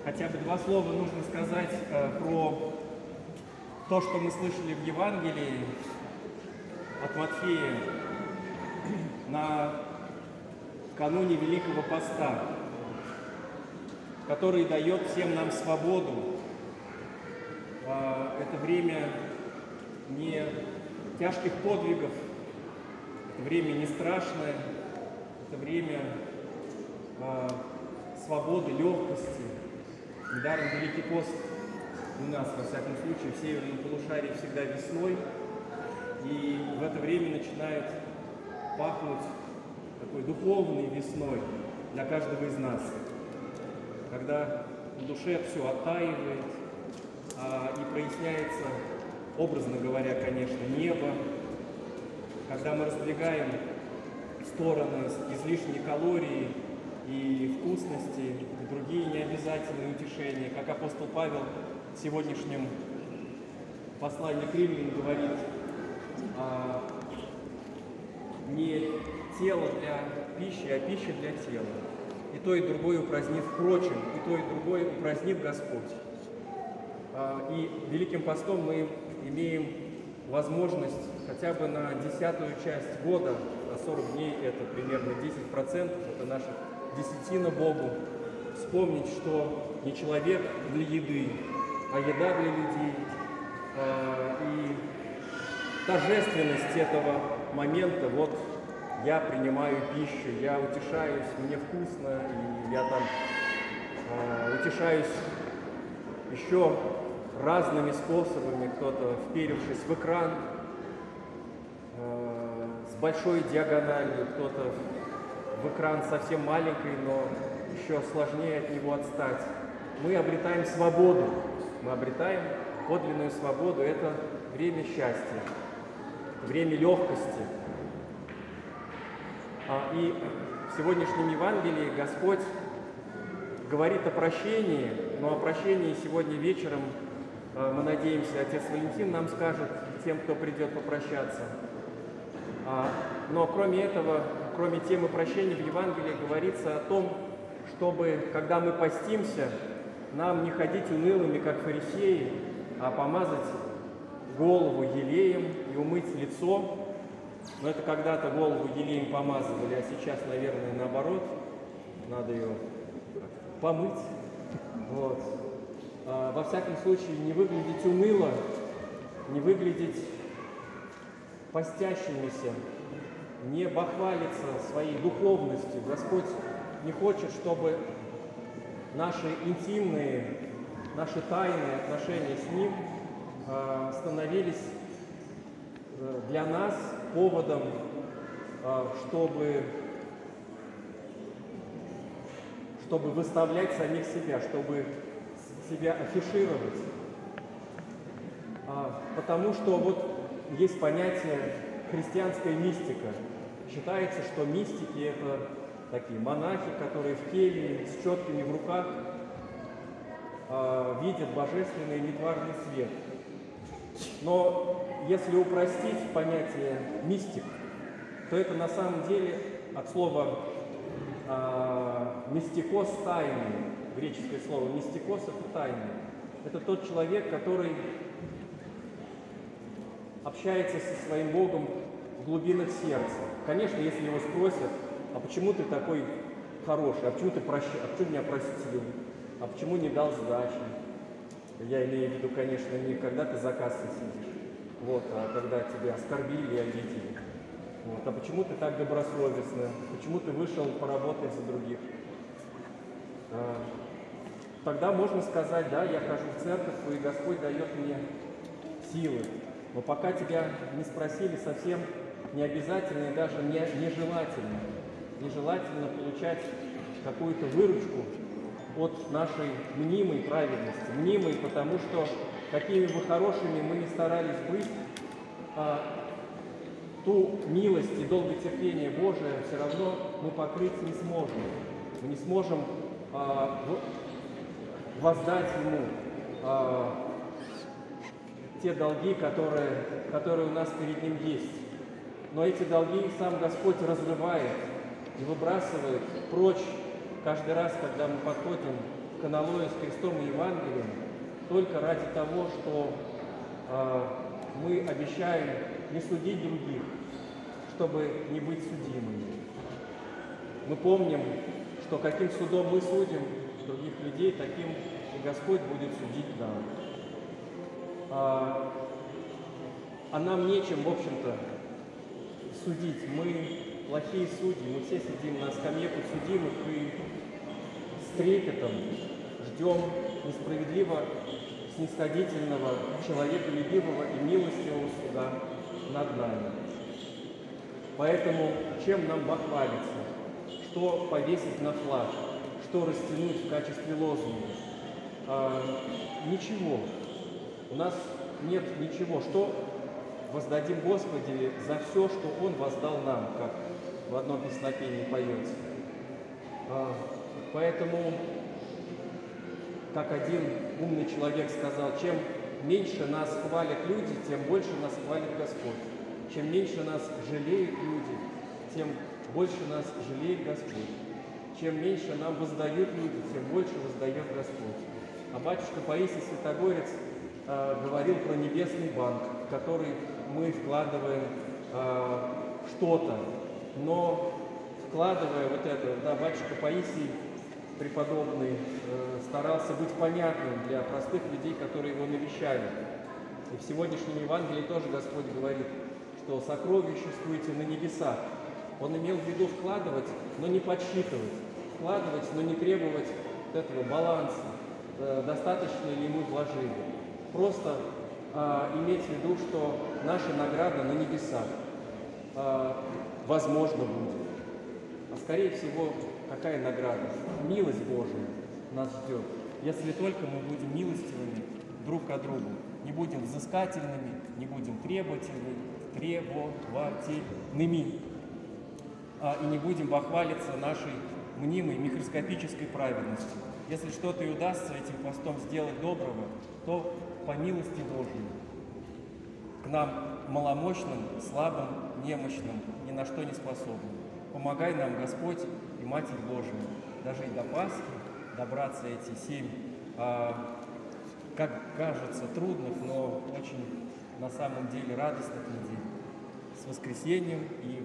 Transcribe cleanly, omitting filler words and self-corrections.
хотя бы два слова нужно сказать про то, что мы слышали в Евангелии от Матфея накануне Великого Поста, который дает всем нам свободу. Это время не тяжких подвигов, это время не страшное, это время свободы, легкости. Недаром Великий пост у нас, во всяком случае, в северном полушарии всегда весной, и в это время начинает пахнуть такой духовной весной для каждого из нас, когда в душе все оттаивает, и проясняется, образно говоря, конечно, небо, когда мы раздвигаем в стороны излишние калории и вкусности, и другие необязательные утешения, как апостол Павел в сегодняшнем послании к Римлянам говорит, не тело для пищи, а пища для тела. И то, и другое упразднит, впрочем, и то, и другое упразднит Господь. И Великим постом мы имеем возможность хотя бы на 10-ю часть года, на 40 дней это примерно 10%, это наша десятина Богу, вспомнить, что не человек для еды, а еда для людей. И торжественность этого момента, вот я принимаю пищу, я утешаюсь, мне вкусно, и я там утешаюсь еще разными способами, кто-то вперевшись в экран с большой диагональю, кто-то в экран совсем маленький, но еще сложнее от него отстать. Мы обретаем свободу, мы обретаем подлинную свободу. Это время счастья, время легкости. И в сегодняшнем Евангелии Господь говорит о прощении, но о прощении сегодня вечером, мы надеемся, отец Валентин нам скажет тем, кто придет попрощаться. Но кроме этого, кроме темы прощения, в Евангелии говорится о том, чтобы, когда мы постимся, нам не ходить унылыми, как фарисеи, а помазать голову елеем и умыть лицо. Но это когда-то голову елеем помазывали, а сейчас, наверное, наоборот, надо ее помыть. Вот. Во всяком случае, не выглядеть уныло, не выглядеть постящимися, не бахвалиться своей духовностью. Господь не хочет, чтобы наши интимные, наши тайные отношения с Ним становились для нас поводом, чтобы выставлять самих себя, чтобы себя афишировать. Потому что вот есть понятие христианская мистика. Считается, что мистики — это такие монахи, которые в келье с четками в руках видят божественный нетварный свет. Но если упростить понятие мистик, то это на самом деле от слова мистикос — тайный. Греческое слово мистикос — это тайный. Это тот человек, который общается со своим Богом в глубинах сердца. Конечно, если его спросят, а почему ты такой хороший, а почему ты меня простил, а почему не дал сдачи? Я имею в виду, конечно, не когда ты за кассой сидишь, вот, а когда тебя оскорбили и обидели. Вот, а почему ты так добросовестно, почему ты вышел поработать за других? Тогда можно сказать, да, я хожу в церковь, и Господь дает мне силы. Но пока тебя не спросили, совсем не обязательно и даже нежелательно. Нежелательно получать какую-то выручку от нашей мнимой праведности. Мнимой, потому что какими бы хорошими мы ни старались быть, ту милость и долготерпение Божие все равно мы покрыть не сможем. Мы не сможем воздать Ему те долги, которые у нас перед Ним есть. Но эти долги сам Господь разрывает и выбрасывает прочь каждый раз, когда мы подходим к аналою с крестом и Евангелием только ради того, что мы обещаем не судить других, чтобы не быть судимыми. Мы помним, что каким судом мы судим других людей, таким и Господь будет судить нам. А нам нечем, в общем-то, судить. Мы плохие судьи, мы все сидим на скамье подсудимых и с трепетом ждем несправедливо снисходительного, человеколюбивого и милостивого суда над нами. Поэтому чем нам бахвалиться? Что повесить на флаг? Что растянуть в качестве лозунга? Ничего. У нас нет ничего. Что воздадим Господи за все, что Он воздал нам, как в одном песнопении поется. Поэтому, как один умный человек сказал, чем меньше нас хвалят люди, тем больше нас хвалит Господь. Чем меньше нас жалеют люди, тем больше нас жалеет Господь. Чем меньше нам воздают люди, тем больше воздает Господь. А батюшка Паисий Святогорец говорил про небесный банк, в который мы вкладываем что-то. Но вкладывая вот это, да, батюшка Паисий преподобный старался быть понятным для простых людей, которые его навещали. И в сегодняшнем Евангелии тоже Господь говорит, что сокровиществуете на небесах. Он имел в виду вкладывать, но не подсчитывать. Вкладывать, но не требовать вот этого баланса. Достаточно ли мы вложили. Просто иметь в виду, что наша награда на небесах возможно будет. А скорее всего, какая награда? Милость Божия нас ждет. Если только мы будем милостивыми друг к другу. Не будем взыскательными, не будем требовательными, и не будем бахвалиться нашей мнимой микроскопической праведностью. Если что-то и удастся этим постом сделать доброго, то по милости Божьей. К нам маломощным, слабым, немощным, ни на что не способным. Помогай нам, Господь и Матерь Божия, дожить до Пасхи, добраться эти 7, как кажется, трудных, но очень на самом деле радостных недель. С воскресением и